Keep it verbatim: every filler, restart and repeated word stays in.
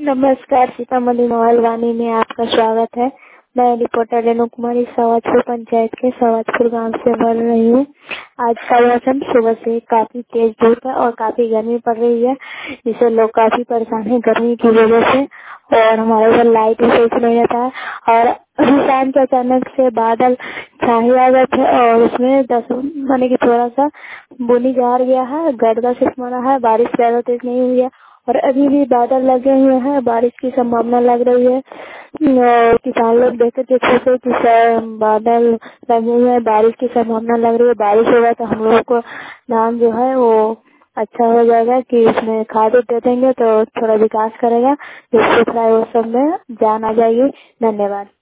नमस्कार, सीतामढ़ी मोबाइल वाणी में आपका स्वागत है। मैं रिपोर्टर रेणु कुमारी सवाजपुर पंचायत के सवाजपुर गांव से बोल रही हूँ। आज का मौसम सुबह से काफी तेज धूप है और काफी गर्मी पड़ रही है, जिससे लोग काफी परेशान हैं गर्मी की वजह से। और हमारे घर लाइट भी सही से नहीं रहता है और अभी शाम के अचानक से बादल छाए आ गए थे और उसमें दस माने की थोड़ा सा बुनी जा गया है, गड़गा सिर्फ मारा है, बारिश ज्यादा तेज नहीं हुई है और अभी भी बादल लगे हुए हैं, बारिश की संभावना लग रही है। अ, किसान लोग देखते थे सोचे कि शायद बादल लगे हुए हैं, बारिश की संभावना लग रही है, बारिश होगा तो हम लोगों को धान जो है वो अच्छा हो जाएगा कि उसमें खाद दे देंगे तो थोड़ा विकास करेगा, जिससे थोड़ा वो सब में जान आ जाएगी। धन्यवाद।